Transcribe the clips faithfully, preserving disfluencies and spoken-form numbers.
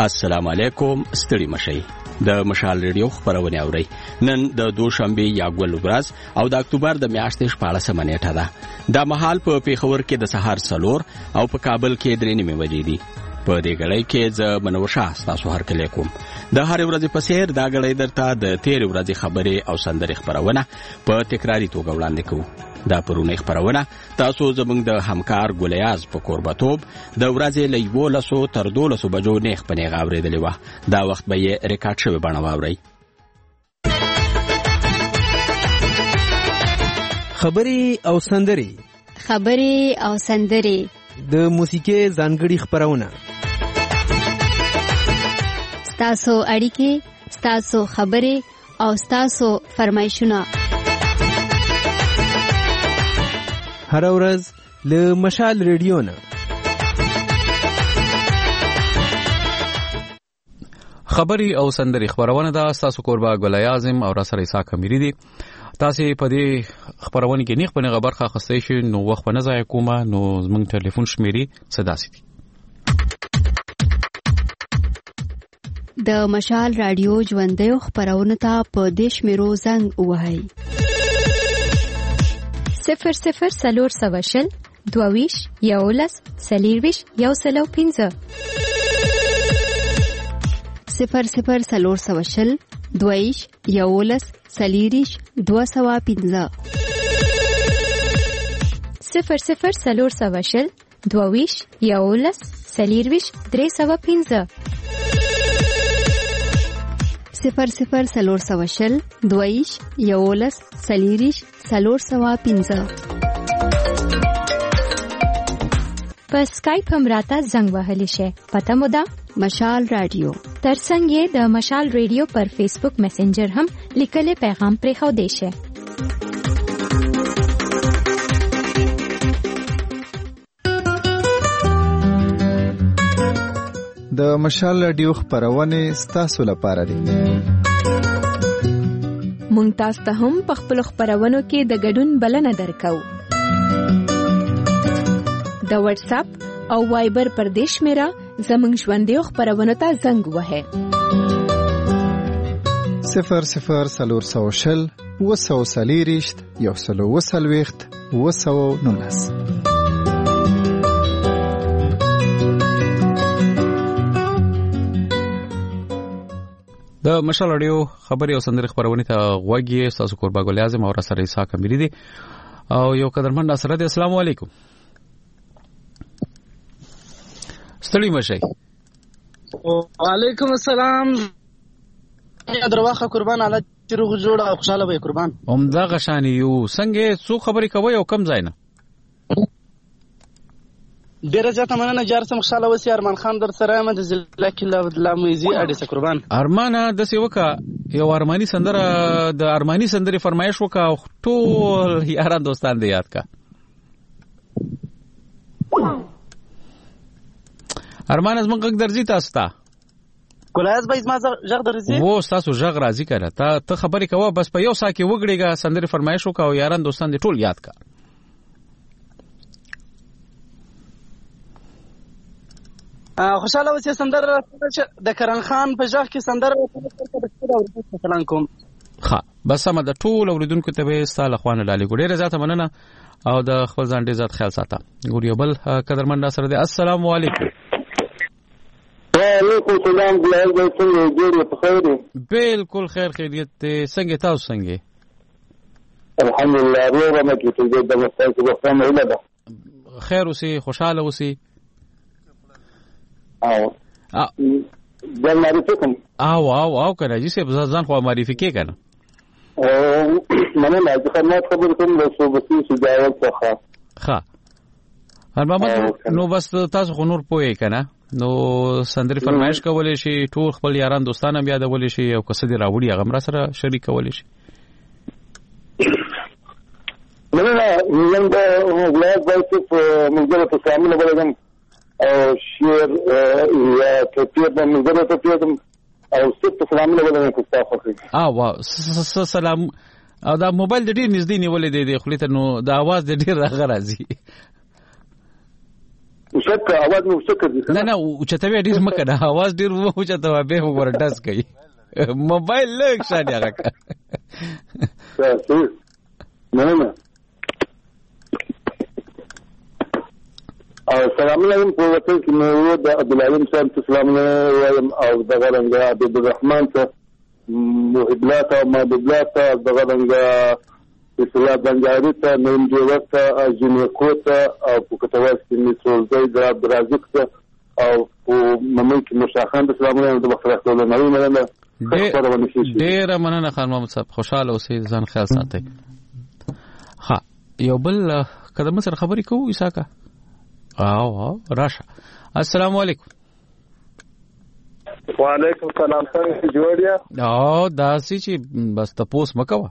السلام علیکم. ستړي مشئ. د مشال ریډیو خبرونه اورئ. نن د دوشنبه یا ګل ورځ او د اکتوبر د میاشتې شپاړسمه نیټه ده. د مهال په پیښور کې د سهار څلور او په کابل کې درې نیمې بجې دي. په دې غړې کې ز منوشه تاسو هر کله کوم. د هر ورځې په سیر دا غړې درته د تیر ورځې خبرې او سندرې خبرونه په تکراری توګه وړاندې کوو. دا پرونه خبرونه تاسو زموږ د همکار ګلیاز په قربتوب د ورځې له یولسو تر دولسو بجو نیخ په نیغه اورېدلې وه. دا وخت به یې ریکارډ شوی بڼه واورئ. خبرې او سندرې خبرې او سندرې د موسیقي ځانګړي خبرونه ستاسو اړیکې ستاسو خبرې او ستاسو فرمایشونه هر ورځ له مشال ریډیو نه. خبري او سندري خبرونه دا تاسو قربا ګل اعظم او راسره اسحاق امیری دي. تاسو په دې خبرونه کې نیخ په نه خبر خاصه شي نو وخت په نه ځای کومه نو زموږ ټلیفون شمیري صدا سي. د مشال رادیو ژوندې خبرونه ته په دیش میرو زنګ وهاي صفر صفر سلور سواشل دوویش یولس سلیرویش یو سلو پینزه صفر صفر سلور سواشل دوویش یولس سلیریش دو سوا پینزه صفر صفر سلور سواشل دوویش یولس سلیرویش درې سوا پینزه صفر صفر سلور سواشل دویش یولس سلیریش سلور سوا پینزه. په سکایپ هم راته زنګ وهلی شي. پته مو ده مشال رادیو. ترڅنګ یې د مشال ریډیو پر فیسبوک میسنجر هم لیکلي پیغام پرې خو دی شي. د مشال رادیو خبرونه ستاسو لپاره دي. مونږ تاسو ته هم په خپل خبرونو کې د ګډون بلنه درکو. د واتس اپ او وایبر پر دیش میرا زموږ ژوندې خبرونه ته زنګ وهه. صفر صفر سلور سوشل وسو سلیریشت یو سلو وسلويخت وسو نونس. د مشال رادیو خبري او سندري خبرونه ته غوږی تاسو قربا ګل اعظم او راسره اسحاق امیری دي او یو قدرمن سره دي. السلام علیکم. ستړي مشئ. وعلیکم السلام. یا درواخه قربان الله چې روغ جوړ او خوشاله وي قربان. همدا غشانی یو څنګه څو خبري کوي او کم ځای نه. ډیره ځاته مننه جار سم خوشاله وسی. ارمان خان در سره مد ضلع کې لا موزي اډیسه قربان. ارمان د سی وکا یو ارمانی سندره د ارمانی سندري فرمایش وکا ټول یاران دوستان دې یاد کا. ارمان از من غږ درځي تاسو ته کولایز به ما ژغ درځي وو تاسو ژغ راځي کړه ته ته خبرې کوه بس په یو سا کې وګړيګا سندري فرمایش وکا او یاران دوستان دې ټول یاد کا. خوشاله اوسې سندره د کرن خان په ژغ کې سندره ورته کلام کوم. ها بس سم د ټول اوریدونکو ته به ستاله خوانه ډالې ګډه زیاته مننه او د خپل ځان دې ذات خیال ساته. ګوریا بل قدرمن سره دې السلام علیکم. وعلیکم السلام. ګلای څنګه جوړ په خیر؟ بالکل خیر خیریت څنګه تاسو څنګه؟ الحمدلله روغه مکه ته د مستقبل وخت نه ده. خیر اوسې خوشاله اوسې. او ځان معرفي کوم. او او او کنه چې څه ځان خو معرفي کې کنه. او منه لا خدمت خبر کوم له صوبتي شجاعت څخه. ښه. هر محمد نو بس تاسو خو نور پوهی کنه نو سندري فرمایش کولای شي ټول خپل یاران دوستان بیا د ولې شي او کسه دی راوړي هغه مر سره شریک کولای شي. منه نن د ولایت بایته په منځره ته شامل ولګم او شیر یا تطبیق د منظره تطبیق او ست سلام له ولنه کوستافه کوي. اه وا سلام او دا موبایل د ډیر نږدې نیولې دی خو لته نو د आवाज د ډیر راغرازي. وشك اواز مو وشك دي نه نه اوچته ډیر مکه دا आवाज ډیر وو اوچته به وګور ډس کوي موبایل لږ شاده راکا نه نه السلام علیکم په وطن کې مو د عبد العلیم صاحب سلام علیکم او د غرنګ عبد الرحمن ته محبلات او محبلات د غرنګ اصلاح بنجاری ته نیم جوړ ته جنکو ته او په کتواس کې میسول د عبد الرزاق ته او په مملک مشاخان د سلام علیکم د بخره ټول نوې مننه ډېر مننه خان محمد صاحب خوشاله اوسئ ځان خیال ساتئ. ها یو بل قدم سره خبرې کوو اساکا او راشه. السلام علیکم. وعلیکم السلام. څنګه جوړیا؟ او داسې چې بس تاسو مکوه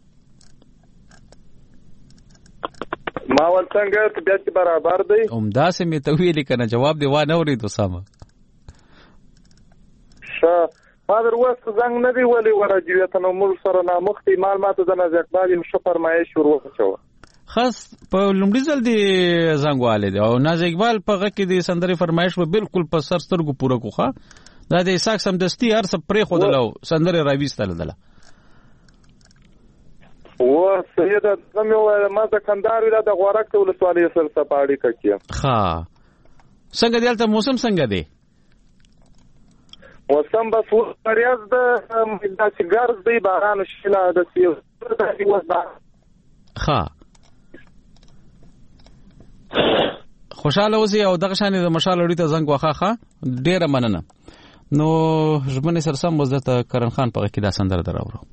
ما ول څنګه ته بیا برابر دی همدا سه می ته ویل کنه جواب دی و نه ورېدو سم ښه فادر وست زنګ نه دی ولی ورجوی ته نو مر سره نه مختي معلومات د نظر باندې شو فرمایش شروع شو خاص په لومړي ځل دی زنګ والے دی او ناز اقبال په غږ کې دی سندري فرمایش به بالکل په سر سترګو پوره کوخه دا د اساک سم دستی هر څه پرې خو دلو سندري راويستل دله و سید زمو ما د کندهار ولایت د غورک ولسوالۍ سره سپاړی کړی ها څنګه دلته موسم څنګه دی؟ موسم بس وریاض د د سیګار دی باران شله د سیو د وځه ها خوشاله اوسئ او دغه شان د مشال وړي ته زنګ واخه ډیره مننه. نو ژبنه سرسم وزته کرن خان په کې دا سندر دراوړو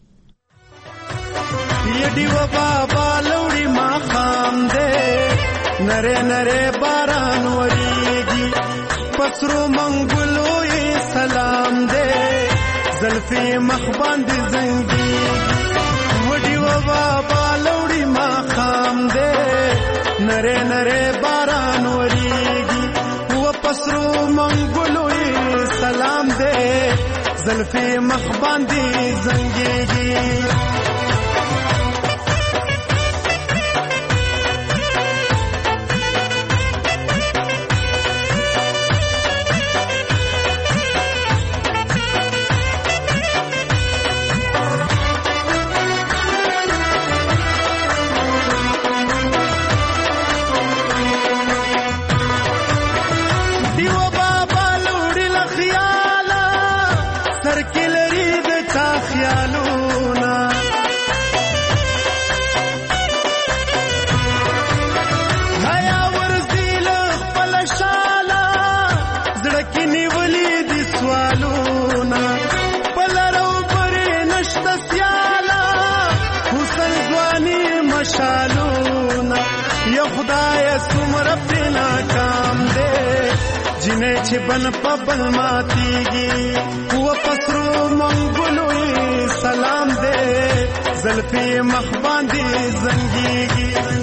یډی و بابا لوړی ما خام دې نره نره باران وریږي پسرو منګلو یې سلام دې زلفي مخ باندې زنګي وډی و بابا لوړی ما خام دې نره نره باران وریږي و پسرو منګلو یې سلام دې زلفي مخ باندې زنګي چې بن پبل ماتيږي و پسرو منګلوي سلام دې زلفي مخ باندې زنګيږي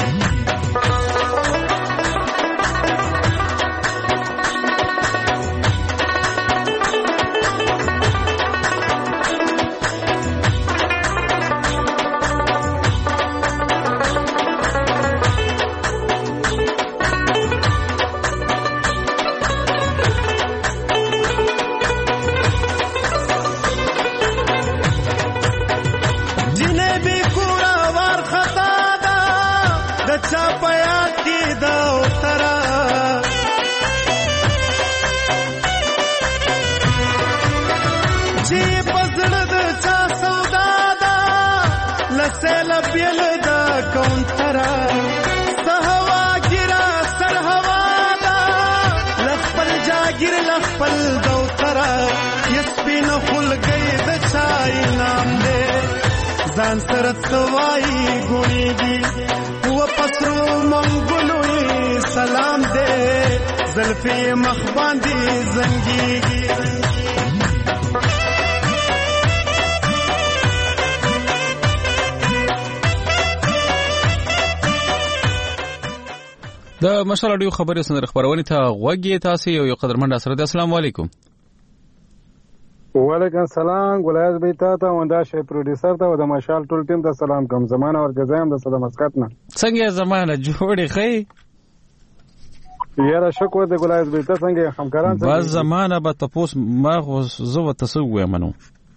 ځان سره توای ګونیږي و پسرو منګلوي سلام دې زلفي مخ باندې زنګيږي د مشال اډیو خبرې سندره خبرونه ته غوږی تاسو یو یو قدرمن سره. السلام علیکم. وعلیکم السلام. ګلایز بیتا ته وندا شه پروډوسر ته او د مشال ټول ټیم ته سلام کوم. زمانه اور جزایم د سلام مسکت نه څنګه زمانه جوړې خې یاره شکر د ګلایز بیت څنګه همکاران څنګه بس زمانہ به تاسو ما خو زو تاسو وایم نو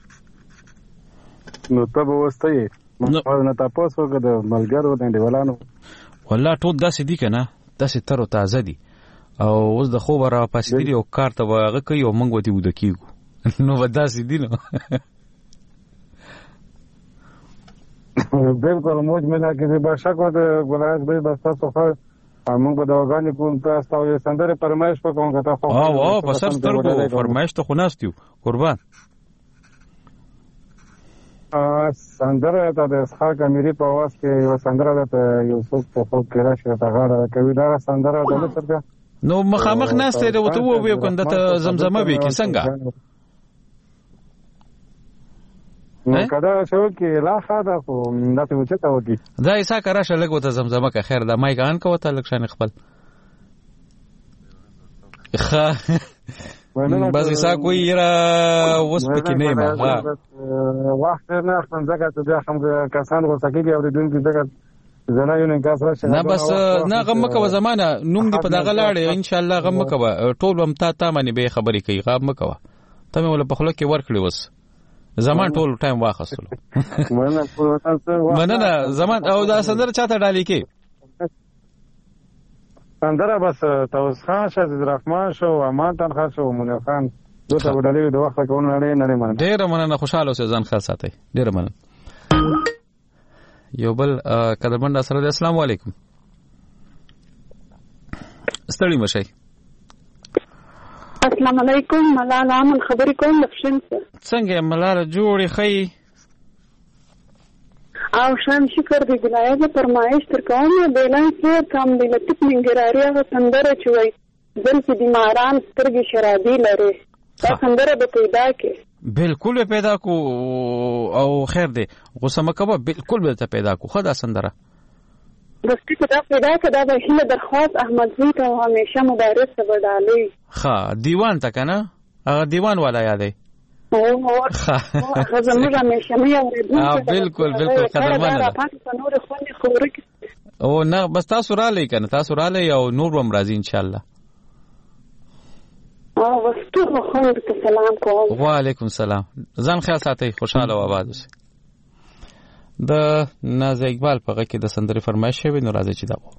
نو ته به وستې نو تاسو کو د ملګرو د دیوالانو والله ټول داسې دي کنه داسې تر او تازه دي او اوس د خو را پاسې دي او کار ته واغه کوي او موږ وتی ود کیږو نو وداسې دي نو بالکل موږ مله کې به شکر د ګلایز بیت بس تاسو خو موږ به د وګانی کوم تاسو یو سندره فرمایش وکړو که تاسو او او په سر سترګو فرمایش ته خو ناستیو قربان ا سندره د اسحاق امیری په واس کې یو سندره د یوسف په خو کې راشه ته غاړه کوي دا سندره د لسرګه نو مخامخ ناسته د وته وو وی کنده ته زمزمه به کې څنګه نو کدا شو کې لا خاطر خو نته وچته وکی دا ایسا کراشه لګو ته زمزمه که خیر دا مایک ان کوته لکشان خپل خا بس ایسا کوئی را وس پکې نه ما وخت نه څنګه ته بیا هم کسان غوسه او د دین کې دغه زنه یو نه کاس راشه نه بس نه غم کوه زمانہ نوم دی په دغه لاړې ان شاء الله غم کوه ټول هم تا تا باندې به خبرې کوي غم کوه ته مې ول په خلک کې ورکړې وس زمان ټول ټایم واخصلو مننه زمان او دا سندره چاته ډالې کې سندره بس توس خان شه رحمان شو امان تن خان شو منیر خان دوته ډالې د وخت کوونه نه نه مننه ډېر مننه خوشاله اوسې ځان خیال ساتي ډېر مننه یو بل قدرمن سره السلام علیکم ستړي مشي السلام علیکم ملال امن خبرې کوم لفشن څنګه ملال جوړې خی او شان شکر دی ګلایزه فرمایش تر کومه بیلان کې کم دی لټک منګراري هغه سندره چوي بلکې بیماران سترګې شرابي لري دا سندره به پیدا کې بالکل پیدا کو او خیر دی غوسه مکبه بالکل به پیدا کو خدا سندره بس چې دا پیدا کړه دا هله درخواست احمد زوی ته همیشه مدارس ته بدالي ها دیوان تا کنه هغه دیوان والا یادې او هغه زموږ همیشه مې اورېدل بالکل بالکل قدرمن ده او نه بس تاسو را لې کنه تاسو را لې او نور هم راځي ان شاء الله او واستو خو ته سلام کوم وعلیکم السلام ځان خیال ساتئ خوشاله و آباد اوسئ د ناز اقبال په غږ کې د سندرې فرمایش شوی نو راځي چې دا و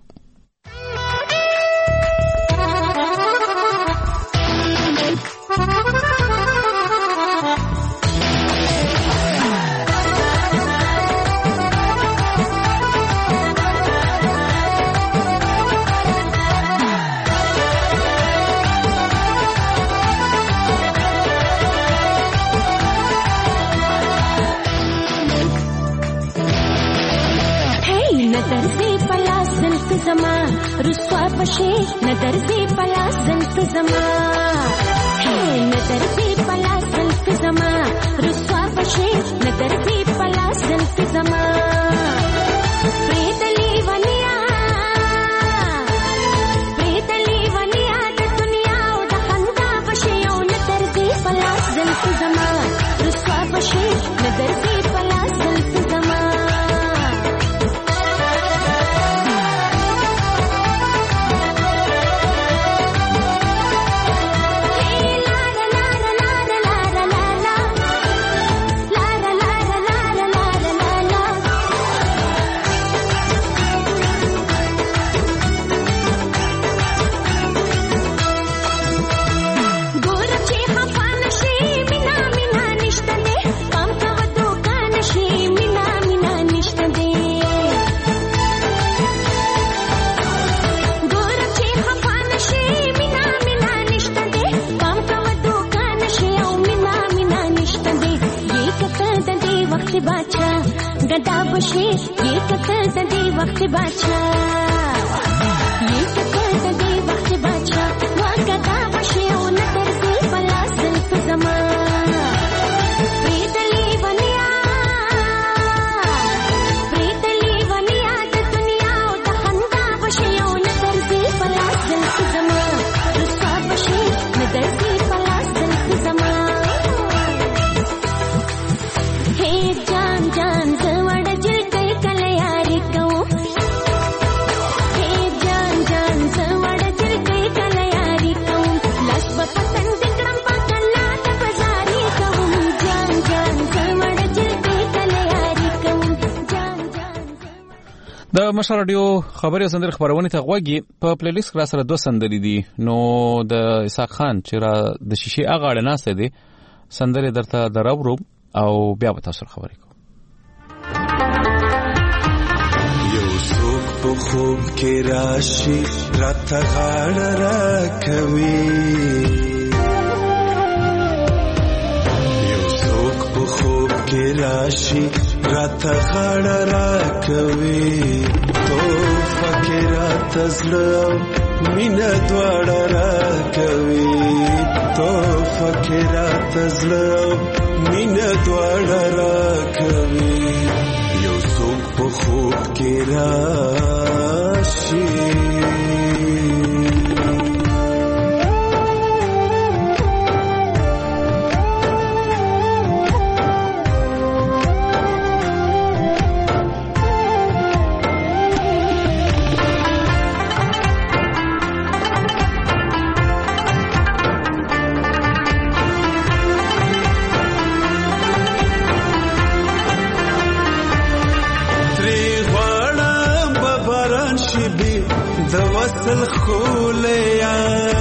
زمان رسوا پشي نظر دې پلاس زلف زمان هي نظر دې پلاس زلف زمان رسوا پشي نظر دې پلاس زلف زمان پریتلی ونیا پریتلی ونیا د دنیا او د خندا پشي او نظر دې پلاس زلف زمان رسوا پشي نظر دې پلاس زلف زمان गदा बशे ये कतर दे वक्त बाचा ये कतर दे वक्त बाचा वा गदा बशे ओ नतर दे पला सिर्फ ज़मान प्रीतली वनिया प्रीतली वनिया द दुनिया ओ द खंदा बशे ओ नतर दे पला सिर्फ ज़मान रुसा बशे नतर दे पला सिर्फ ज़मान हे जान जान د مشال رادیو خبري سندري خبرونه ته غوږی په پلی لیست را سره دوه سندري دي نو د اسحاق خان چې را د شیشې اغاړه ناسه دي سندري درته دراورو او بیا به تاسو خبرې کوم. یو څوک په خوب کې راشي راته غاړه راکوي، یو څوک په خوب کې راشي راته غاړه راکوي، تو فکرات زړه مینه دواړه راکوي، تو فکرات زړه مینه دواړه راکوي، یو څوک په خوب کې راشي. وصل خولیا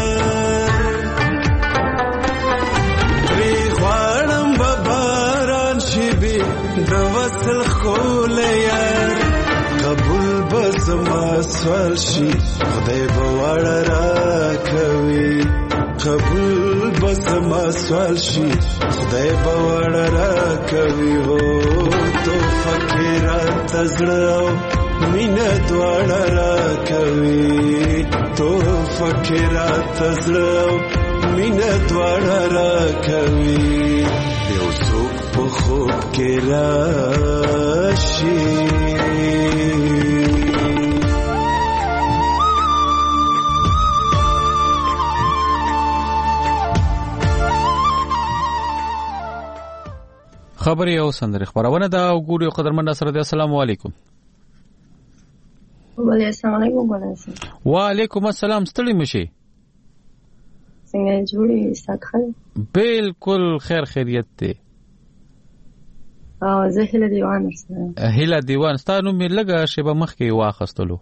ری غوانم بباران شبی د وصل خولیا قبول بزما سوال شي خدای بوړ را کوي، قبول بزما سوال شي خدای بوړ را کوي، هو تو فکرات زړه مینه دواړه راکوي، تو فکرات زړه مینه دواړه راکوي، یو څوک په خوب کې راشي. خبري او سندري خبرونه دا وګورئ قدرمن سره د السلام علیکم. وعلیکم السلام علیکم. وعلیکم السلام. ستړي مشي څنګه جوړي ساخل؟ بالکل خیر خیریت دی. او زه هله دیوان سره هله دیوان ستانو مې لګه شیبه مخ کې واخستلو.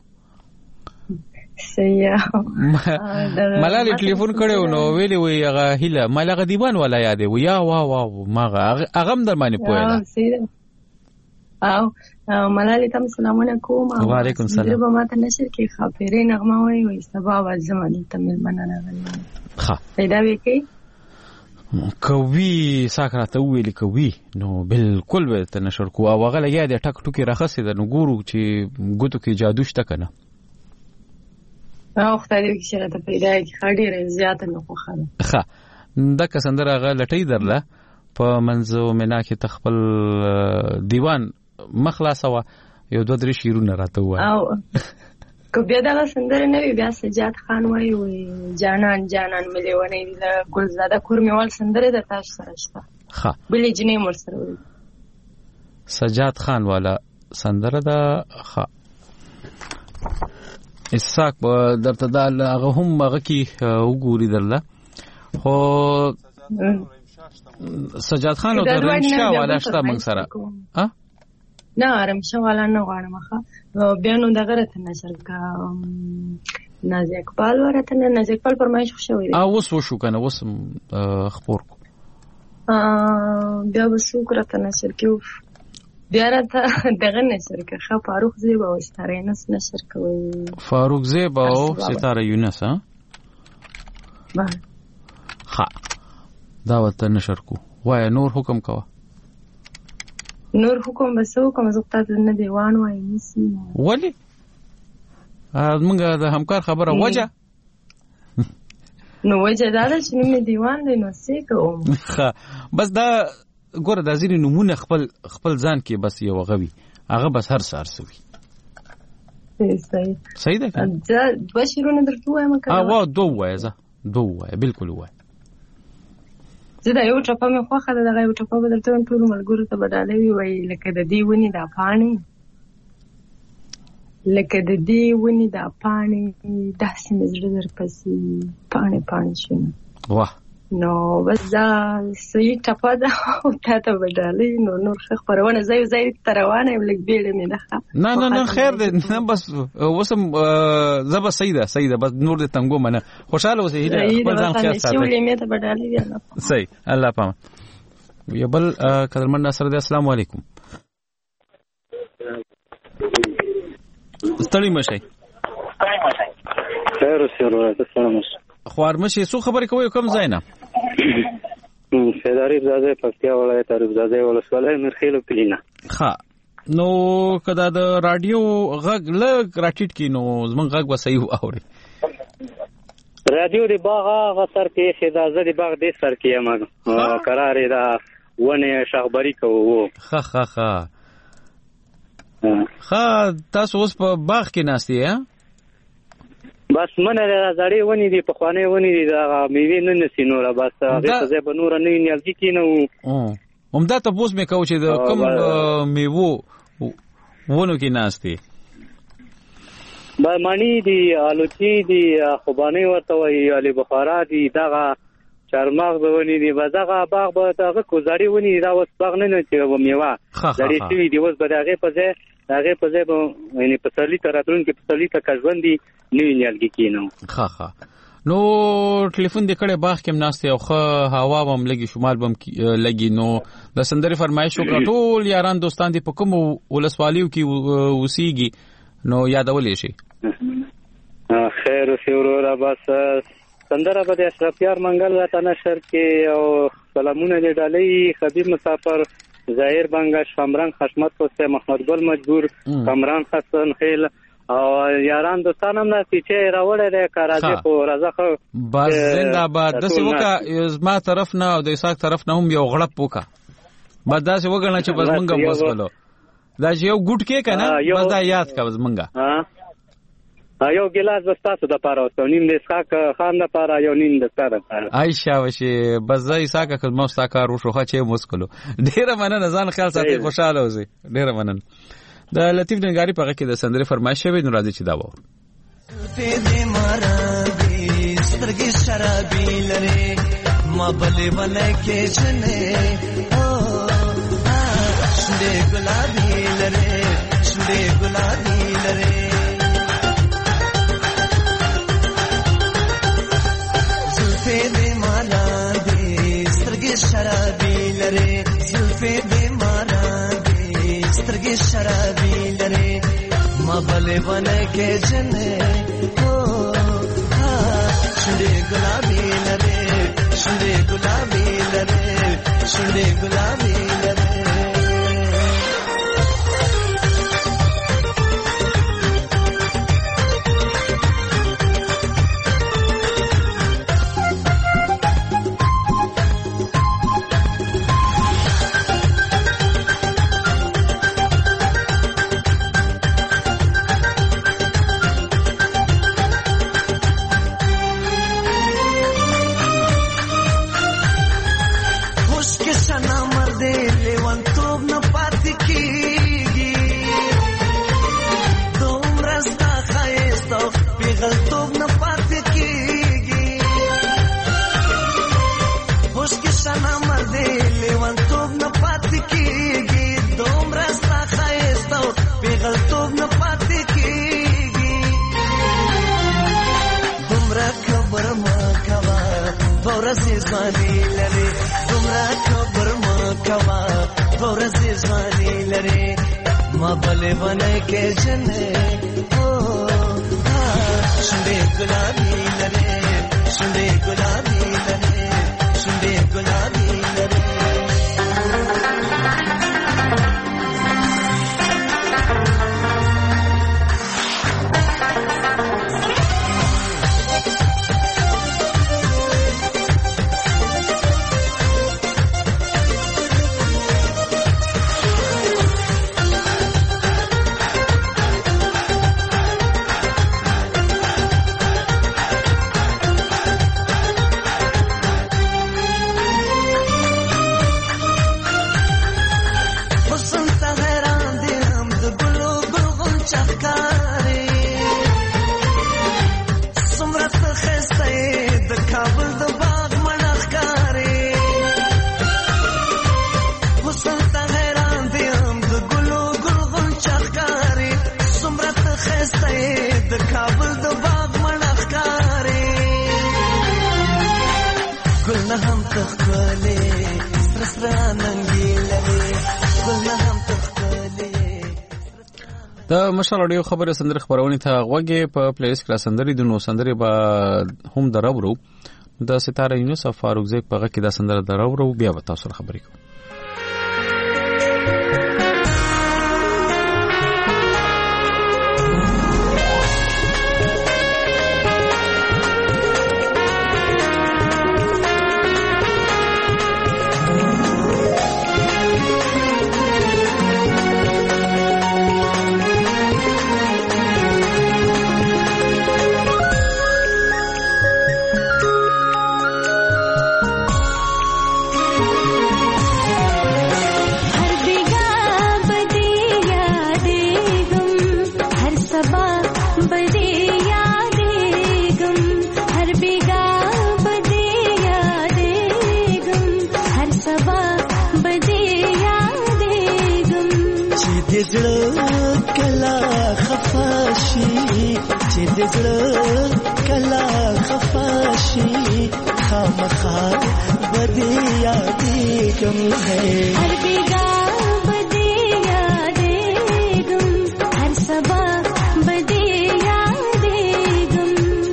سیا ملالي ټلیفون کړو نو ویلي وی هغه هله ملغه دیوان ولا یاد وی یا وا وا ماغه هغه در باندې پوهه. او ملالي تم سلامونه کوم. وعلیکم السلام. زه به ماته نشر کې خاطرې نغمه وای وای سبا وځم ته مل مننه غلې. ښه پیدا وکي کوي ساکراته ویلي کوي نو بالکل به ته نشر کو او هغه لګیا دی ټک ټوکی راخسي د نو ګورو چې ګوتو کې جادو شته کنه. او خدای دې چې راته پیدا کی خاډي رې زیاته نه خو خاله. ښه دا کسندره هغه لټۍ درله په منځو منا کې تخپل دیوان مخلاصه یو دوه درې شیرونه راته وای. او کو بیا دا سندره نه وی بیا سجاد خان وای وی جانان جانان ملي ونی د ګلزاده کورمیوال سندره د تاسو سره شته. ښه بلې جنې مر سره وی سجاد خان والا سندره دا. ښه اساق درته دا هغه هم هغه کې وګوري درله خو سجاد خان او رمشا والا شته موږ سره. ها نه رمشا والا نه غواړم ښه بیا نو دغه راته نشر کا نازي اقبال ورته نه نازي اقبال فرمایش خوشوي او وس وشو کنه وس خبر کو بیا وسو راته نشر کیو بیا راته دغه نشر کا خ فاروق زیبا او ستاره نس نشر کوي. فاروق زیبا او ستاره یونس ها بله ښه دا وته نشر کو وای نور حکم کوا. نور حکم بسو کوم زغتا نه دیوان وای نسی ولی موږ د همکار خبره وجه نو وجه دا چې نوم دیوان دی نو څه کوم. ښه بس دا ګوره د ځینې نمونه خپل خپل ځان کې بس یو غوي هغه بس هر سار سوي. صحیح صحیح ده دا دوه شیرونه درته وایم کنه. اه وا دوه وای زه دوه وای بالکل وای. زه دا یو ټپه مې خوښه ده دغه یو ټپه به درته وایم ټولو ملګرو ته به ډالۍ وي وایي لکه د دې ونې دا پاڼې لکه د دې ونې دا پاڼې داسې مې زړه درپسې پاڼې پاڼې شوم. واه نو بس دا صحیح ټپه ده او تا ته به ډالۍ نو نور ښه خپرونه زه یو ځای ته روانه یم لږ بیړه مې ده نه نه نه خیر دی نه بس اوس هم زه به صحیح ده صحیح ده بس نور دې تنګو منه خوشحاله اوسې هیله خپل ځان خیال ساتئ مې ته به ډالۍ دی صحیح الله پامه یو بل قدرمن ناصر دی السلام علیکم ستړي مشي خیر اوسې ورته سلام خوار مشي څو خبرې کوي کوم ځای نه فداري زاده پکتیا ولایت عارف زاده ولسوالۍ مرخیلو کلینا ها نو کدا د رادیو غږ لږ راټیټ کی نو زمون غږ به صحیح اوري رادیو دی باغ هغه سر کې خدازه دی باغ دی سر کې یم قرار دا ونه شخبري کوو ها ها ها ها تاسو اوس په باغ کې ناشتي ها بس منه زړې ونی دي په خوانې ونی دي دا میوه نه نسی نور بس هغه څه به نور نه نیالږي کینو هم دا ته پوس مې کو چې د کوم میوه ونو کې ناشتي با مانی دي الوچی دي خوبانه ورته وی علي بخارا دي دغه چرماغ ونی دي بزغه باغ به دغه کوزاری ونی دا وس باغ نه نه چې میوه زړې شوی دی وس به دغه په ځای هغه په ځای به یعنی په سړی تراتون کې په سړی ته کژوندي نه نیالږي کینو ها ها نو ټلیفون دې کړه باغ کې ناشته او خو هوا هم لګي شمال بم لګي نو د سندري فرمایش وکړه ټول یاران دوستان دې په کوم ولسوالیو کې وسیږي نو یادولې شي خیر او شورا بس سندره به اشرف یار منګل راته نشر کې او سلامونه دې ډالۍ خبيب مسافر ظاهر بنگش کامران خشمت پسته محمد ګل مجبور کامران حسن خیل او یاران دوستان هم نه چې راوړل دي کاراځي په رضا بس زنده‌باد د سیوکا زما طرف نه او د اساق طرف نه هم یو غړپ وکا بس دا څه وګڼه چې بس مونږه بس کولو دا چې یو ګټ کې کنه بس دا یاد کا بس مونږه ها یو ګلاس بس تاسو د پاره او نیم د اسحاق خان د پاره یو نیم د ستاره پاره عائشہ وشي بس زې اسحاق کله مستا کار وشو چې مسکلو ډیره مننه ځان خیال ساتي خوشاله اوسئ ډیره مننه د لطیف نګاری په کې د سندري فرمایش شوی نو راځي چې دا وو دې مارا دې سترګې شرابي لري ما بلې بلې کې جنې او شنده ګلابي لري شنده ګلابي لري زلفې دې مارا دې سترګې شرابي لري زلفې دې مارا سترګې شرابي لري ما بلې بلې کې جنې او ها شنده ګلابي لري شنده ګلابي لري شنده ګلابي لري زمانی لري دومره خبر ما کوا ورځ زمانی لري ما بلې باندې کې جنې او شنده ګلابي لري شنده ګلابي لري شنده ګلابي لري تخکلې سره سره ننګې لري ګل نه هم تخکلې د مشال اډیو خبره سندره خبرونه ته غوږی په پلیس کې سندري د نو سندري به هم درورو د ستاره یونس فاروق زیک په غږ کې د سندره درورو بیا به تاسو سره خبرې کوم. کلا خفاشي چې د زړه کلا خفاشي خامخا بدی یادېږم هر بیګا بدی یادېږم هر سبا بدی یادېږم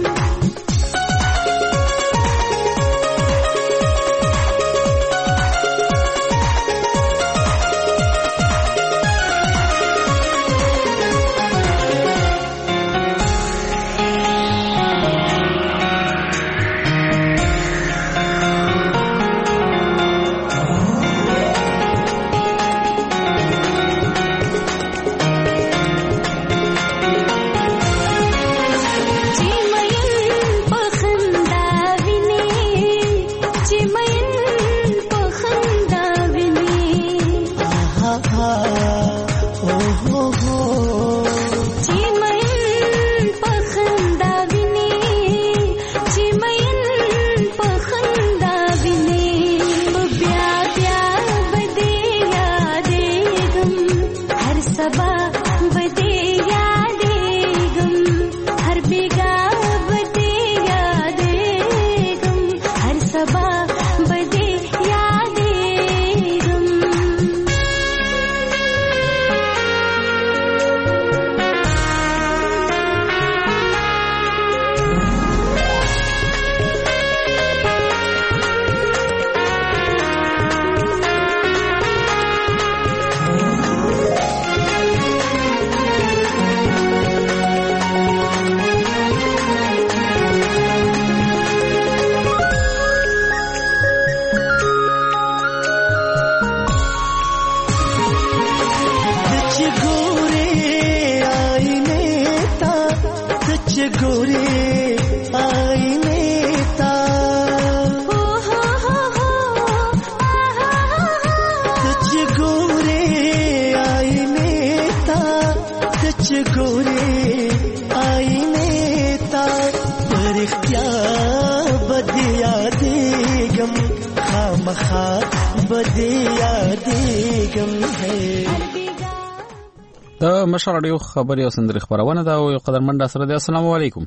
د مشال اډیو خبري او سندري خبرونه دا او قدرمن سره د السلام علیکم.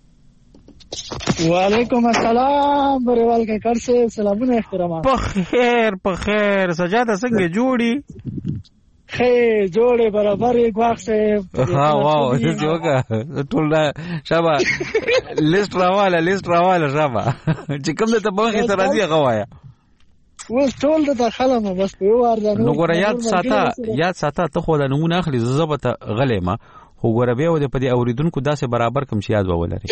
وعلیکم السلام بریوال کې کرسه سلامونه احترام. په خیر په خیر سجاده څنګه جوړي؟ خیر جوړه برابرې غواخه. ها واو دې وکړه ټول شابه لیست راواله لیست راواله شابه چې کوم ته په وخت راځي غوايا وس ټول د داخله بس په وار ده نو ګوره یاد ساته یاد ساته ته خو د نمونه اخلي زبته غلې ما خو ګوره بیا و دې په دې اوریدونکو داسې برابر کوم شي یاد وولري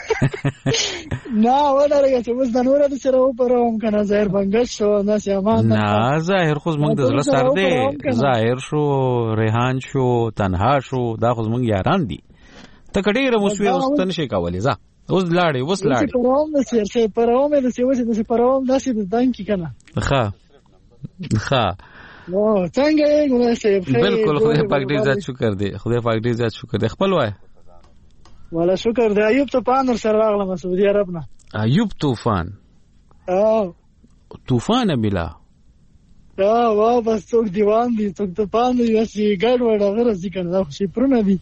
نه ولري چې وس د نور د سره و پروم کنه ظاهر بنگش شو نه سیمان نه ظاهر خو زمونږ د زړه سر دی ظاهر شو ریحان شو تنها شو دا خو زمونږ یاران دي ته کډیره موسوي واستن شي کولې ځه اوس لاړې اوس لاړې پروم د سیرته پروم د سیوسه د پروم داسې د دانکی کنه ښه ښه نو څنګه یې ګورې سه بالکل خدای پاک دې زیات شکر دې خدای پاک دې زیات شکر دې خپل وای ولا شکر دې ایوب طوفان سره راغله سعودي عرب نه ایوب طوفان او طوفان بلا دا وا بس څوک دیوان دي څوک طوفان دی چې ګډ وډ غره ځکه دا خو شي پرونه دي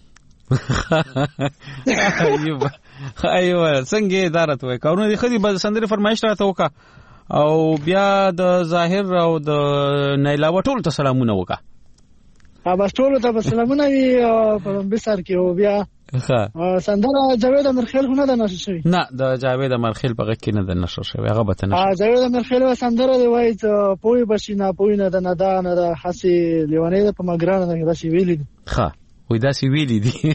ایوب ایوب څنګه اداره ته کارونه دي خدي بل سندري فرمایش راته وکا او بیا د ظاهر او د نیلا وټول ته سلامونه وکا ها بس ټول ته سلامونه وی په بسر کې او بیا ها سندره جاوید امرخیل خو نه د نشر شوی نه د جاوید امرخیل په غږ کې نه د نشر شوی هغه به ته نشر ها جاوید امرخیل سندره دی وای ته پوی بشي نه پوی نه د ندا نه د حسی لیوانې په مګرانه نه داسې ویلي ها وای داسې ویلي دي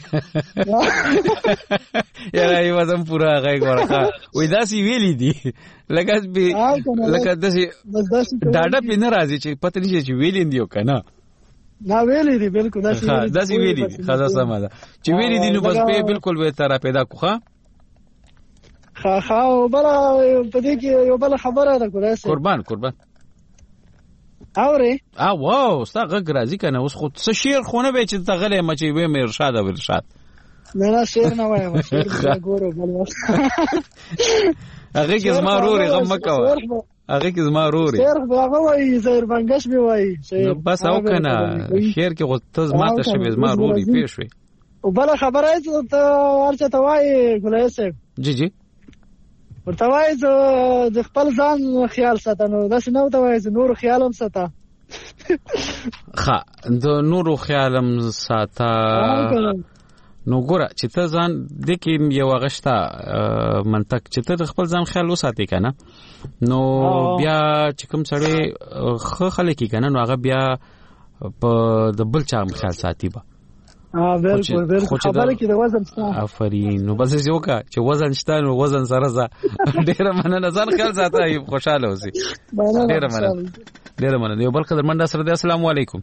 یاره ایوازم پورا غږ ورکا وای داسې ویلي دي لکه لکه داسې ډاډه پینه راځي چې پته نشي چې ویلي دی کنه نا ویلي دي بالکل داسې ویلي دي داسې ویلي دي خاصه سم ده چې ویلي دي نو بس په بالکل به تر پیدا کوخه خا خا بل په دې کې یو بل خبره ده کوله قربان قربان اوري اه واو ستا غږ راځي کنه اوس خو څه شعر خونه به چې تغلې مچې وې مې ارشاد او ارشاد نه نه شعر نه وایم شعر ګورو بل وخت هغه کې زما روري غم مکو هغه کې زما روري شعر هغه وای زهر بنگش به وای نو بس او کنه شعر کې غوته زما ته شوي زما روري پیښ وي او بل خبره ای ته ورته ته وای ګلای صاحب جی جی ورته وای د خپل ځان خیال ساتنو داسې نه ورته وای نور خیالم ساته ښه د نور خیالم ساته نو ګوره چې ته ځان د کې یو غشتا منطق چې ته خپل ځان خیال وساتې کنه نو بیا چې کوم سړی خو خلک کنه نو هغه بیا په د بل چا خیال ساتي با اه بالکل بالکل خبره کې د وزن څخه آفرین نو بس یو کا چې وزن شته نو وزن سره ځه ډیر مننه ځان خیال ساته خوشاله اوسې ډیر مننه ډیر مننه یو بل قدر منډه سره د السلام علیکم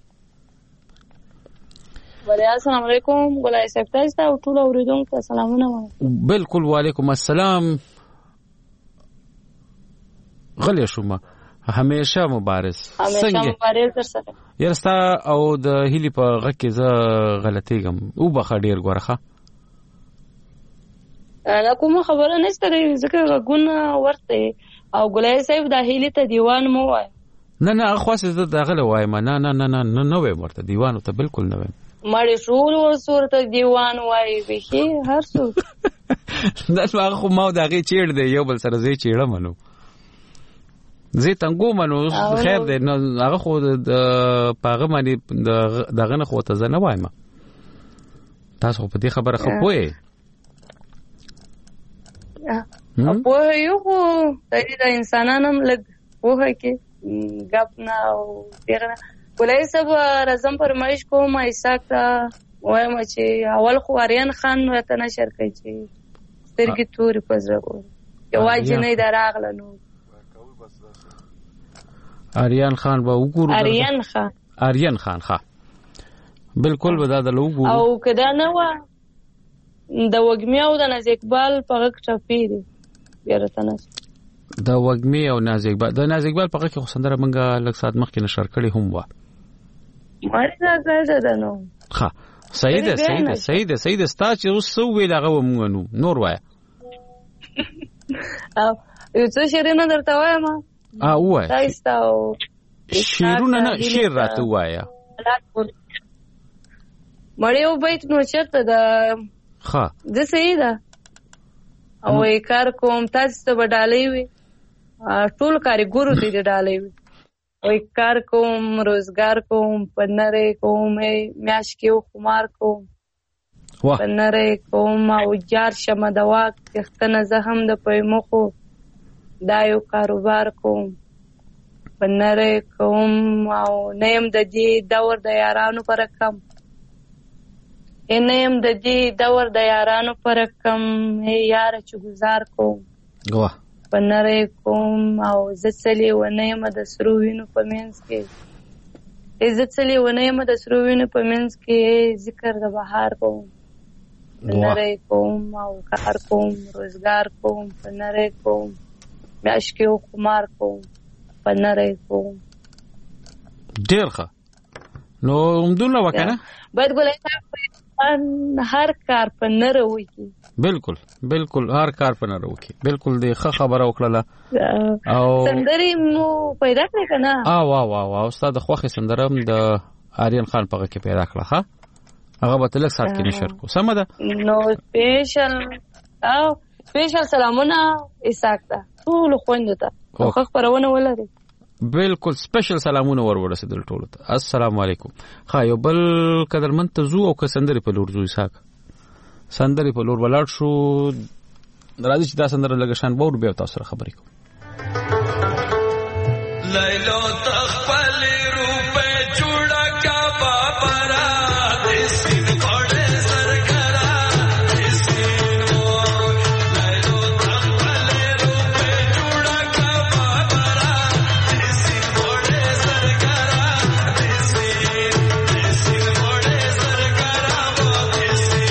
وعلیکم السلام علیکم ګلای صاحب تاسو ته ټول اوریدونکو سلامونه وایم بالکل وعلیکم السلام غلی شوم همیشه مبارز همیشه مبارز در سره یرستا او د هیلی په غږ کې زه غلطیږم او بخ ډیر ګورخه دا کومه خبره نشته ځکه غږونه ورته او ګلای صاحب د هیلی ته دیوان مو وای نه نه خاصه زه دغه وایم نه نه نه نه نه وای ورته دیوان ته بالکل نه وایم مړی شول ور صورت دیوان وای به هر څو دا هغه خو ما دغه چیړ دی یو بل سره زی چیړه منو زی تنګو منو خیر دی نو هغه خو د پاغه باندې دغه نه خو ته زنه وایم تاسو په دې خبره خو پوهه په یو خو د انسانانو لګ وه کې غپ نه او پیرنه ولای سب رزم فرمایش کوم ایساک وایم چې اول خو آریان خان نو ته نشر کوي چې سترګې تورې پزرو یو واجی نه دراغله نو آریان خان به وګورو آریان خان آریان خان ښه بالکل به دا د لوګو او کدا نه و د وګمیا او د ناز اقبال په غږ ټپی دی بیرته نه د وګمی او ناز اقبال د ناز اقبال په غږ کې خو سندره منګه لږ سات مخکې نشر کړي هم و مړه زړه ده نو ښه صحیح ده صحیح ده صحیح ده صحیح ده ستا چې اوس سو ویل هغه ومونږ نو نور وای او یو څه شیرینه درته وایم ا وای تاسو شیرونه نه شیر راته وایا مړ یو بیت نو چرته ده ښه د صحیح ده او یې کار کوم تاسو ته وډالې وي ټول کارګورو دې ډالې وي او کار کوم روزګار کوم پنره کوم میاش کې خمار کوم پنره کوم او جار شمه د واک تختنه زهم د پېمخو دایو کاروبار کوم پنره کوم او نیم د دې دور د یارانو پر کم نیم د دې دور د یارانو پر کم یار چې گزار کوم واه پنره کوم او زڅلې ونیم د سروینو په منځ کې عزت چلی ونیم د سروینو په منځ کې ذکر د بهار کوم پنره کوم او کار کوم روزګار کوم پنره کوم میاش کې خمار کوم پنره کوم ډیر ښه نو همدونه وکنه باید ګولای هر کار پنره وکی بالکل بالکل هر کار په نارو کې بالکل د ښه خبره وکړه او سندري مو پیدا کړې کنه اه واه واه واه استاد خوخي سندرم د آریان خان په کې پیدا کړه ها هغه به تلک سات کې نشر کو سم ده نو سپیشل او سپیشل سلامونه اساک ته ټول خويندو ته او خبرونه ولري بالکل سپیشل سلامونه ور ورسېدل ټول ته. السلام علیکم. خا یو بل قدرمن ته زو او کسندري په لور زو اساک سندري په لور ولاړ شو راځي چې دا سندره لګشان باور به تاسو سره خبرې کوم. لیلو تخپل روپے جوړا کا بابرا دیسین کوړې سرکرا دیسین مور لیلو تخپل روپے جوړا کا بابرا دیسین کوړې سرکرا دیسین دیسین کوړې سرکرا وو دیسین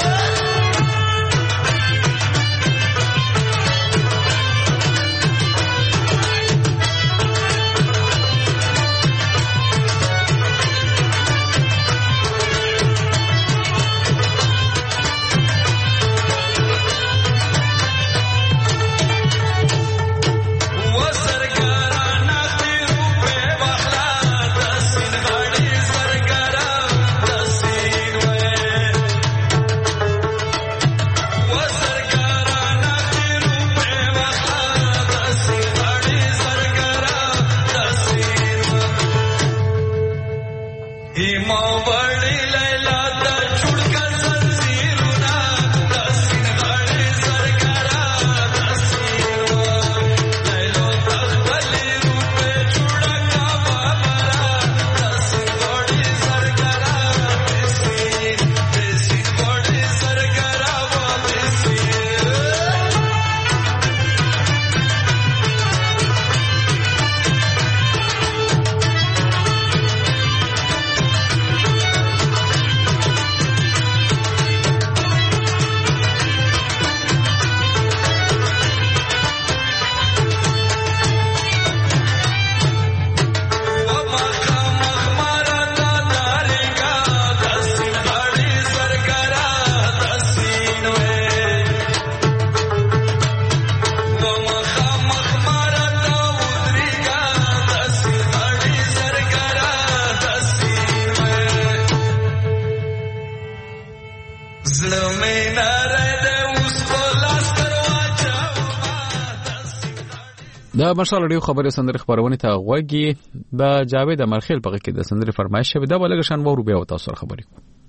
دا مشال ډیو خبره سندري خبرونه ته غوږی د جاوید امرخیل په کې د سندري فرمایش شوی دا ولګ شان وورو بیا تاسو سره خبرې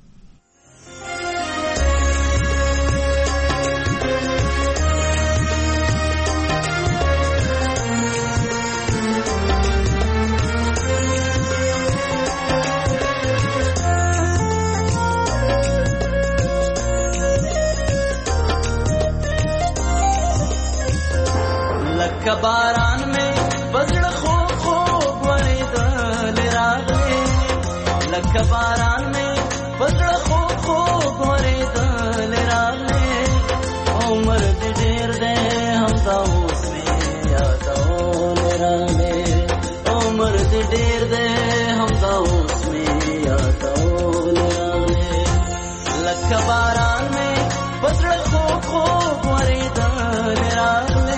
बारान में बजड़ खो खो वरिदल रागले लक बारान में बजड़ खो खो वरिदल रागले उम्र दे ढेर दे हम दाऊ में यादों रागले उम्र दे ढेर दे हम दाऊ में यादों रागले लक बारान में बजड़ खो खो वरिदल रागले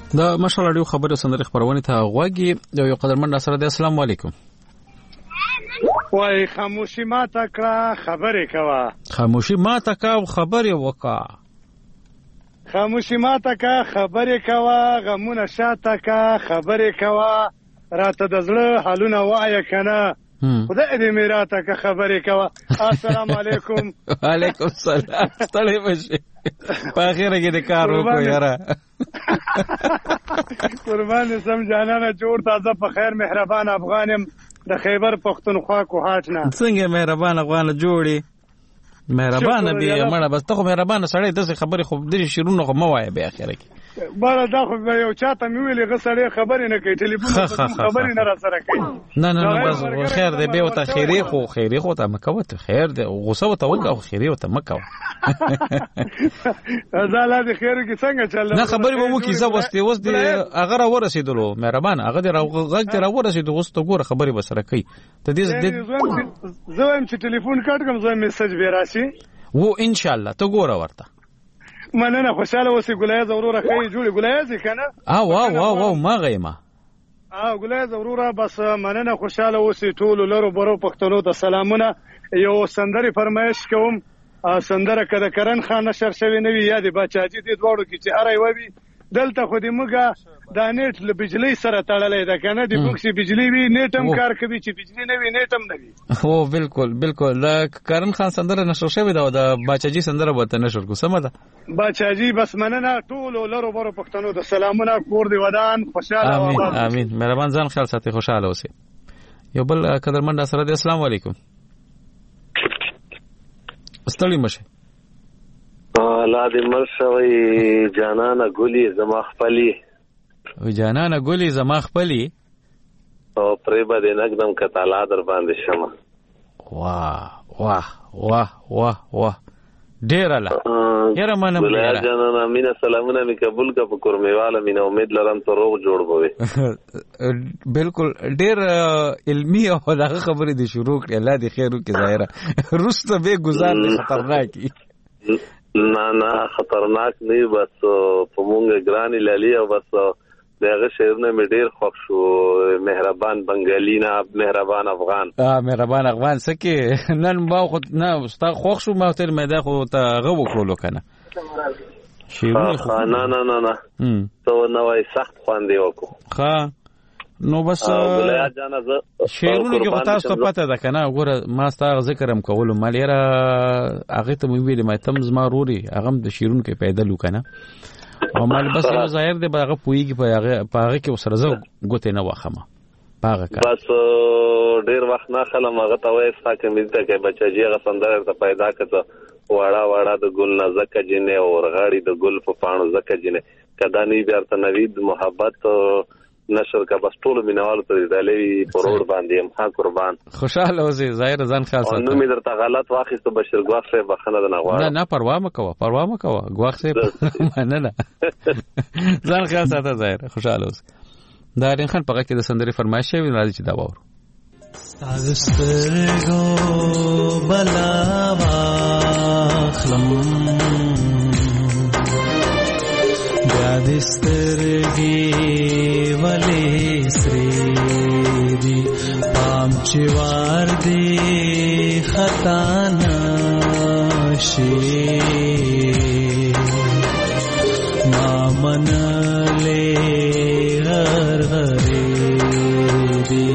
د مشال اړیو خبره سندري خبرونه ته غوږی یو قدرمن سره د السلام علیکم. وای خاموشي ما تا کړه خبرې کوا. خاموشي ما تا کا خبرې وکا. خاموشي ما تا کا خبرې کوا، غمونه شاته کا خبرې کوا، راته د زړه حالونه وایه کنه خدای دې مې راته کا خبرې کوا. السلام علیکم. وعلیکم السلام. ستړی بشي په اخره کې د کار وکړو یاره. قربان سم جانانه جوړ تازه په خیر مهربان افغانم د خیبر پختونخوا کوهاټ نه. څنګه مهربان افغان جوړي مهربان به مړه بس ته خو مهربان سړی دغه خبرې خو د شیرونو خو موایې به اخره کې بل دا خو یو چاته مې ویلې غسړې خبرې نه کوي ټلیفون خبرې نه را سره کوي. نه نه نه بس خیر دې به وته خیری خو خیری خو ته مکو ته خیر دې غوسه وته وکاو خیری وته مکو. زاله دې خیر کې څنګه چل نه خبرې به وو کې زه واستې وس دې اگر ورسېدلو مهربان هغه دې راغږ دې را ورسېدو اوس ته ګوره خبرې به سره کوي ته دې زه هم چې ټلیفون کټ کوم زه میسج به راشي وو ان شاء الله ته ګوره ورته مننه. خوشاله اوسې ګلایز وروره خې جوړي ګلایز کنه. او واو واو واو ما غیما او ګلایز وروره بس مننه خوشاله اوسې ټول لرو برو پښتنو ته سلامونه. یو سندري فرمایش کوم سندره کده کرن خان نشر شوی نوی یادې بچاجي دې دوړو کې چې اره وي دلته خو دې موږ دا نیټ له بجلی سره تړلې ده کنه د بوکسي بجلی وی نیټم کار کوي چې بجلی نه وي نیټم نه وي. هو بالکل بالکل د کرن خان سندره نشر شوی دا د بچاجي سندره به نشر کو سم ده بچاجي بس مننه ټول لرو برو پښتنو د سلامونه کور دی ودان خوشاله امين امين مهربان ځان خیال ساتي خوشاله اوسئ. یو بل قدرمن سره د السلام علیکم. ستړي مشه لا دې مرشوي جانانه ګولي زما خپلي و جانانه ګولي زما خپلي او پرې باندې نګدم کتالا در باندې شمه. واه واه واه واه واه ډیر الله یاره منم ګلیا جانانه مینا سلامونه می قبول کا په کورمیواله مینا امید لرم ته روغ جوړ بوي. بالکل ډیر علمي او دغه خبرې دي شروع کړي الله دې خیر وکړي ظاهره روسته به گزار دي خطرناکي. نه نه خطرناک نه بس په مونږ ګرانی لالي او بس دغه شعرونه مې ډیر خوښ شو. مهربان بنگالی نه مهربان افغان. اه مهربان افغان سکه نن ما خو نه استا خوښ شو ما تر مې دا خو ته غو کولو کنه شعرونه خو نه نه نه نه ته نوای سخت خواندې وکړو ها نو بس شعرونه کې تاسو ته پته ده کنه وګوره ما ستا ذکر هم کولو مالیره هغه ته مې ویلې ما تم زما روري هغه د شعرونو کې پیدا لو کنه او مال بس یو ظاهر دی هغه پویږي په هغه په هغه کې وسره زو ګوتې نه واخمه پاغه کا بس ډیر وخت نه خلم هغه ته وای ساکه مې ته کې بچاجي هغه سندره ته پیدا کړه واړه واړه د ګل نه زکه جنې او ورغاړي د ګل په پانو زکه جنې کدانی بیرته نوید محبت نشر کا بس ټول مینوال ته دلې پرور باندې هم ها قربان خوشاله اوسې ظاهر ځان خیال ساتي. نو مې درته غلط واخیسته بشیر ګواخ صاحب بخنه نه غواړم. نه نه پروا مکوه پروا مکوه ګواخ صاحب نه نه ځان خیال ساته ظاهر خوشاله اوسې. دا رین خان پغه کې د سندري فرمایش شوی راځي چې دا وور ستاسو بلا واخلم دسترګي ولې سری دی پام چوار دی خطا نشي ما منلې غر غري دی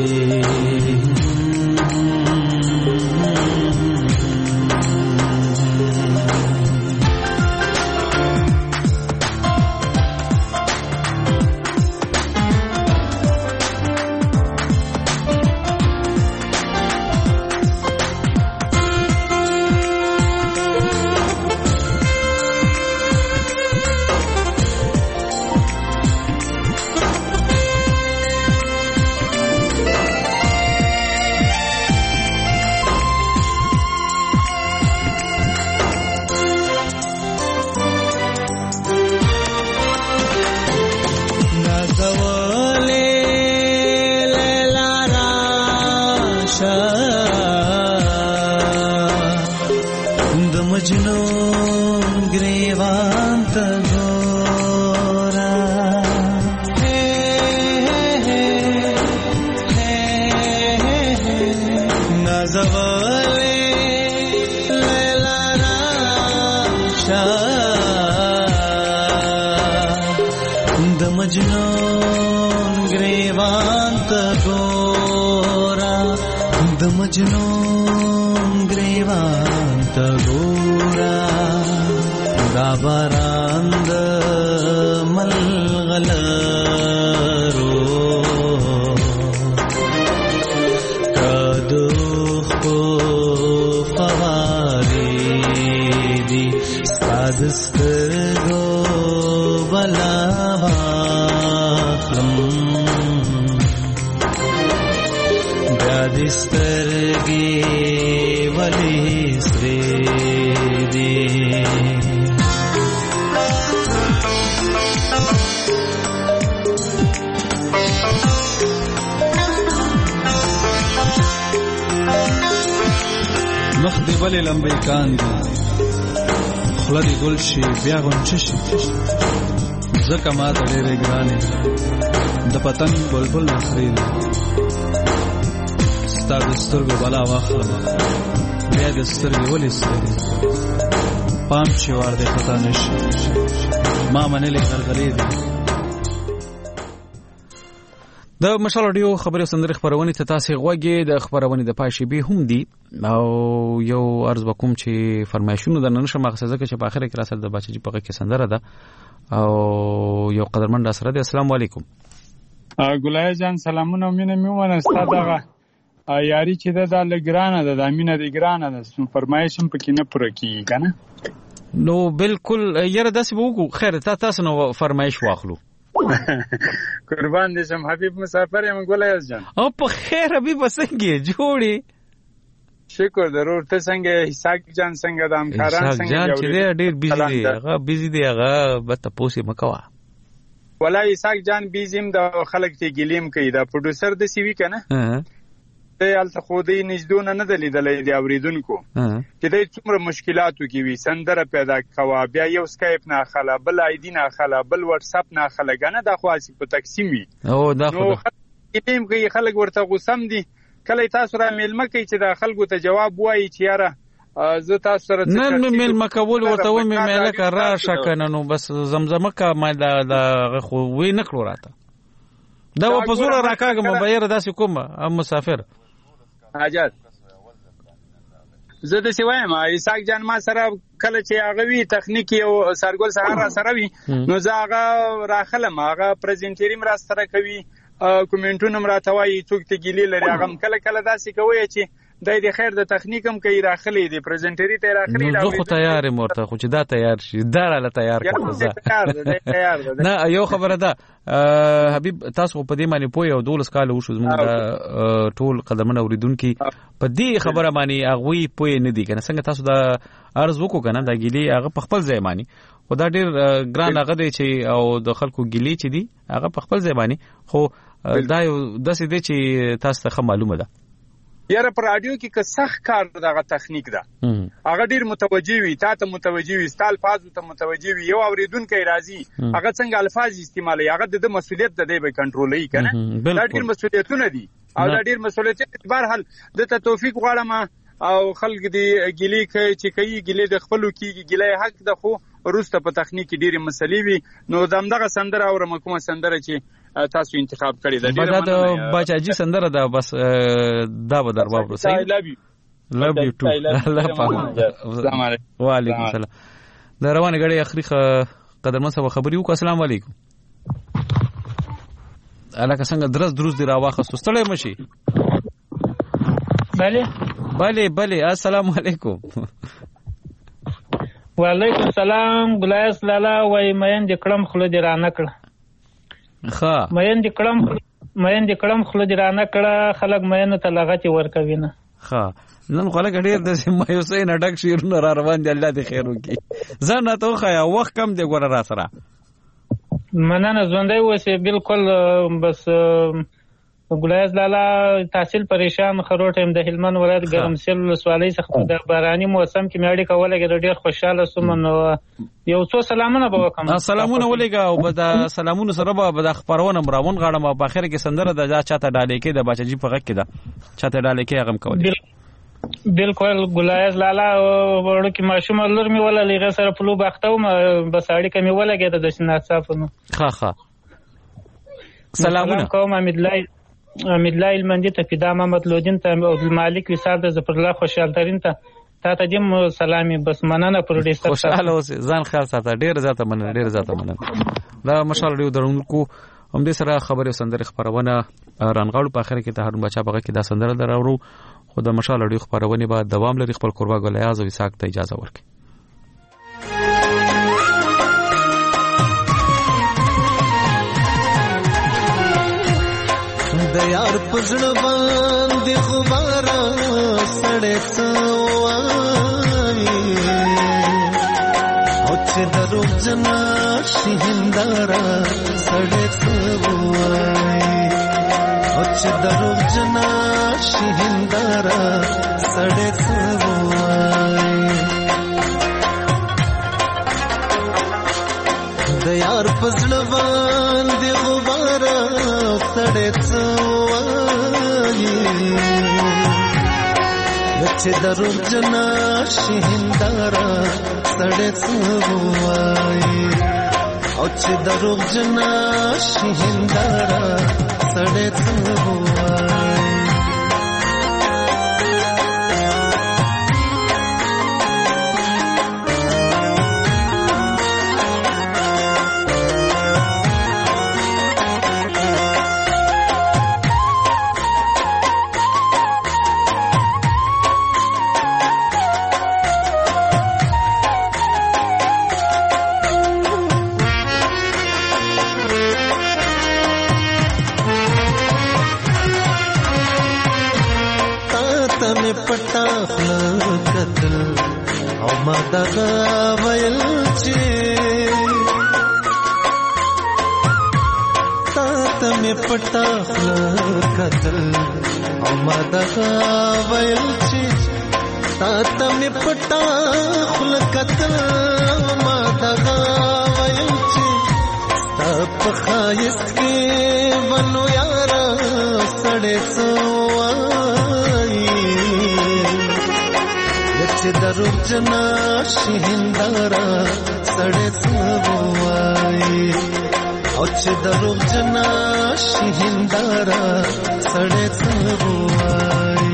مجنون گریوان ته ګورا د مجنون گریوان ته ګورا دا باران د ملغلرو کدو خو فواری دی ستاد سترګو بلا واخلم بیا دې سترګې ولې سرې دي مخ دی ولې لمبې کاندي خوله دی ګل شي بیا غونچه شي ځکه ما ته ډېرې ګرانې د پتنګ بلبل نخرې دي ستا د سترګو بلا واخلم بیا د سترګې ولې سرې دي پام چې وار دی خطا نشي ما منلې غرغرې دي د مشال رادیو خبري سندري خبرونه ته تاسو غوږی د خبرونه د پاشي به هم دي او یو عرض وکوم چې فرمایشونه د نن شمه مقصد کې چې په اخر کې راسل د بچی په کې سندره ده او یو قدرمن سره د السلام علیکم ګلای جان سلامونه مینه میونه ستادغه یاري چې د لګرانه ده د امینه د ګرانه ده فرمایشم پکې نه پوره کیږي کنه نو بالکل یره داسې وګو خیر تاسو نو فرمایش واخلو قربان دې شم حبیب مسافر یم ګولای جان او په خیر حبیب څنګه جوړي شکر ضرور ته څنګه حساب جان څنګه د امکاران څنګه جان چې ډېر بیزی دی هغه بیزی دی هغه به تاسو مکوا ولای حساب جان بیزیم د خلک ته ګلیم کوي دا پروډوسر د سی وی کنه ته الته خو دې نږدونه نه دلیدلې دی اوریدونکو چې دې څومره مشکلاتو کې وي سندره پیدا کوا بیا یو سکایپ نه خلا بل آیدی نه خلا بل واتس اپ نه خلا غنه د خاصی په تقسیم وي او دا خو ګلیم کوي خلک ورته غوسم دي کله تاسو را میلمه کوي چې د خلکو ته جواب وایي چې یاره زه تاسو سره نن مې میلمه کول ورته و مې ملک راشه کنه نو بس زمزمه کا ما د خو وې نکړو راته دا په زور راکاګم به یره داسې کوم ام مسافر حاجت زه د سیوایم ایساک جان ما سره کله چې هغه وی تخنیکی او سرګل سهار را سره وی نو زه هغه راخلم هغه پریزنټری مرا سره کوي کومنټونه مرا توای څوک ته ګیلی لري هغه کله کله داسې کوي چې دای د خیر د تخنیکم کوي راخلی دی پریزنټری ته راخلی نو زه خو تیار یم ورته خو چې دا تیار شي دا را تیار کړه نه یو خبره ده حبیب تاسو په دې معنی پوي او دولس کال وشو زموږ د ټول قدمن اوریدونکو په دې خبره معنی هغه پوي نه دي کنه څنګه تاسو د ارز وکړو کنه دا ګیلی هغه په خپل ځای معنی خدا ډیر ګران هغه دی چې او د خلکو ګیلی چې دي هغه په خپل ځای معنی خو دا یو داسې دی چې تاسو ته معلومه ده یاره پر رادیو کې که سخت کار دغه تخنیک ده هغه ډیر متوجي وي تا ته متوجي وي ستال فاز ته متوجي وي یو اوریدونکو راځي هغه څنګه الفاظ استعمالي هغه د مسولیت د دی به کنټرولي کنه دا ډیر مسولیتونه دي او دا ډیر مسولیت په هر حال د ته توفیق غواړم او خلک دی ګلی کوي چې کوي ګلی د خپلو کیږي ګلی حق د خو روسته په تخنیک ډیره مسلې وي نو دمدغه سندره او کومه سندره چې تاسو انتخاب کړی دا ډیره دا بچاجي سندره دا بس دا به در واپس صحیح لوب یو لوب یو ټو الله پاک السلام علیکم وعلیکم السلام دا روانه غړي اخري قدرمن صاحب خبري وکړه السلام علیکم الکه څنګه درس دروس دی راواخستو ستړی مشي بله بله بله السلام علیکم وعلیکم السلام ګلایس لالا وای مېن د کلم خله دی را نکړه ښه مېن د کلم مېن د کلم خله دی را نکړه خلک مېن ته لغتی ورکوي نه ښه نن خلک ډیر د مایوسۍ نه ډک شیرونه را روان دي الله دې خیر وکړي ځان ته خو یا وخت کم دی ګوره را سره مننه ژوندۍ اوسې بالکل بس ګلایز لالا تحصیل پریشان خروټ هم د هلمند ولایت ګرمسیل ولسوالۍ څخه د باراني موسم کې مېړی کوله کې ډېر خوشاله سوم نو یو څو سلامونه به وکم سلامونه ولېګا او به د سلامونه سره به د خبرونه مراون غاړم په اخر کې سندره د چاته ډالې کې د بچجی په غږ کې ده چاته ډالې کې هغه کوي بالکل ګلایز لالا ورو کې ماشوم لور می ولا لغه سره پلو باختو بس اړې کمی ولګې د دشنا صافونو ها ها سلامونه کوم امید الله امید الله المندي ته فدا محمد لودین ته او مالک وصال ته ظفر الله خوشحال ترين ته تا ته دیم سلامي بس مننه پروډوسر خوشاله اوسه ځان خیال ساته ډیر زیاته مننه ډیر زیاته مننه دا مشال ډیو درونکو هم دې سره خبره سندره خبرونه رانغاړو په اخر کې ته هارون بچا بغه کې دا سندره درورو خو د مشال ډیو خبرونه به دوام لري خپل قربا ګل ایاز او اسحاق ته اجازه ورکړي د یار پزړ باندې غبار سړې سوای او چې درو جنا شهندارا سړې سوای او چې درو جنا شهندارا سړې سوای د یار پزړ باندې غبار سړې سوای چې درو جنا شهندارا سړې سوای او چې درو جنا شهندارا سړې سوای پټا خلکتل او ما دغه ویل چې تا ته مې پټا خلکتل او ما دغه ویل چې تا ته مې پټا خلکتل او ما دغه ویل چې تا په خایست کې ونو یارا سړې سوای چې درو جنا شهندارا سړې سوای او چې درو جنا شهندارا سړې سوای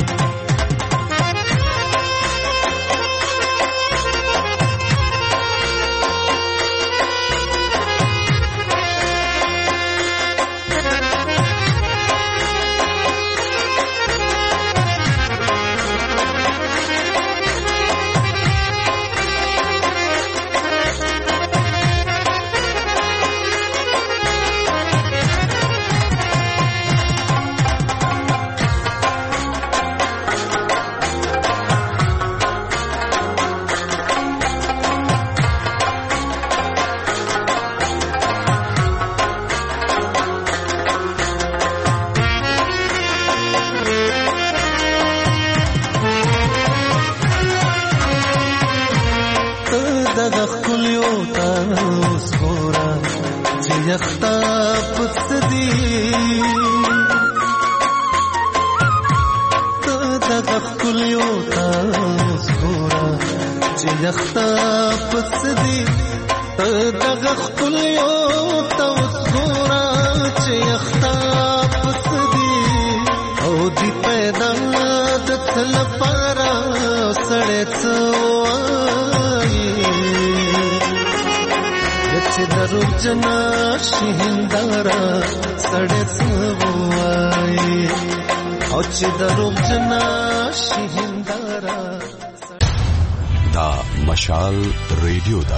دا مشال ریډیو دا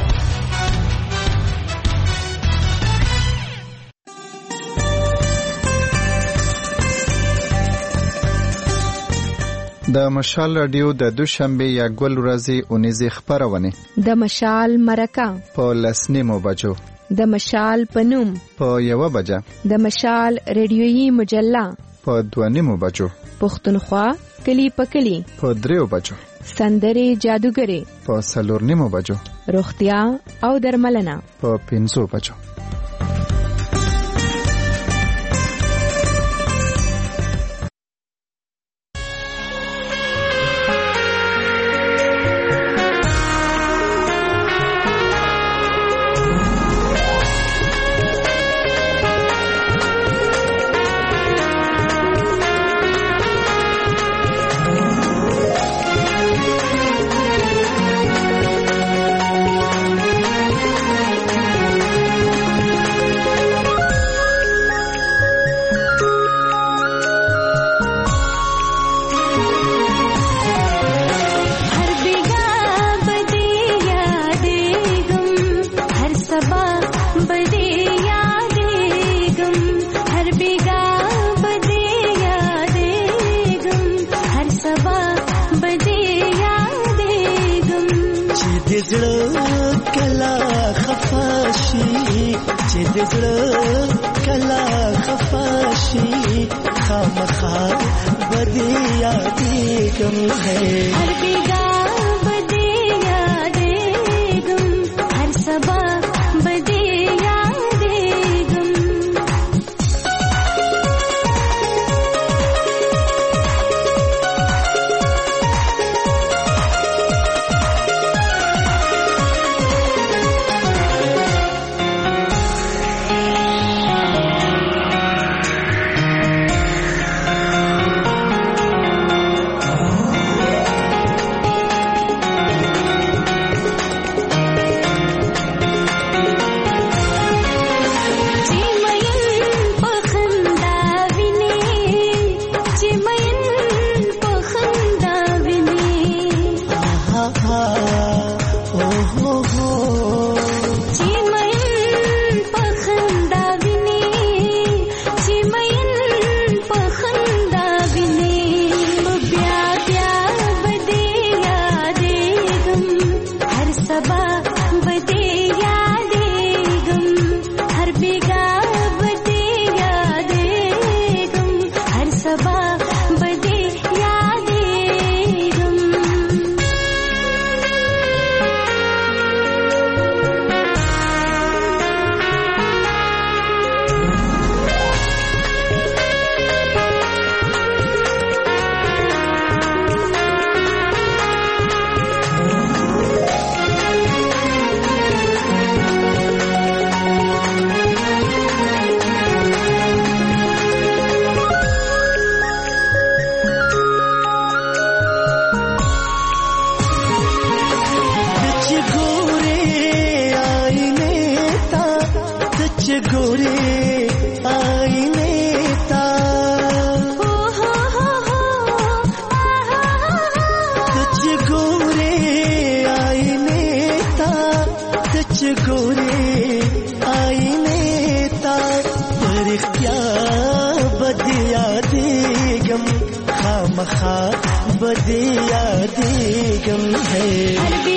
د مشال رادیو د دوشنبه یا ګل ورځې اونیزه خبرونه د مشال مرکه په لسنیمو بجو د مشال پنوم په یو بجه د مشال ریډیویي مجله په دوانیمو بجو پښتونخوا کلی پکلی په دریو بجو سندري جادوګری په سلورنیمو بجو روغتیا او درملنه په پنځو بجو د زړه کلا خفاشي خامخا بدی یادېږم هر بیګا بدی یادېږم هر سبا بدی یادېږم خامخا بدی یادېږم